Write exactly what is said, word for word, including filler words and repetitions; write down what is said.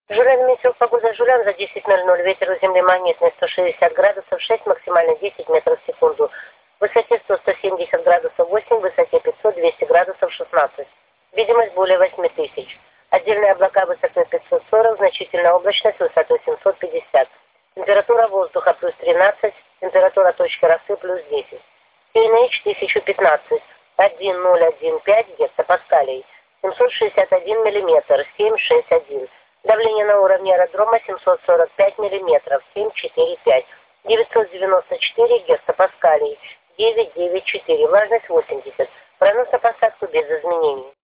Журавль метео погода Жулян за десять ноль ноль. Ветер у земли магнитный сто шестьдесят градусов шесть, максимально десять метров в секунду. В высоте сто сто семьдесят градусов восемь, в высоте пятьсот двести градусов шестнадцать. Видимость более восьми тысяч. Отдельные облака высотой пятьсот сорок, значительная облачность высотой семьсот пятьдесят. Температура воздуха плюс тринадцать, температура точки росы плюс десять. пи эн эйч тысяча пятнадцать, один ноль один пять гектопаскалей, семьсот шестьдесят один миллиметр, семь шесть один. Давление на уровне аэродрома семьсот сорок пять миллиметров, семь четыре пять. девятьсот девяносто четыре гектопаскалей, девять девять четыре. Влажность восемьдесят. Прогноз на посадку без изменений.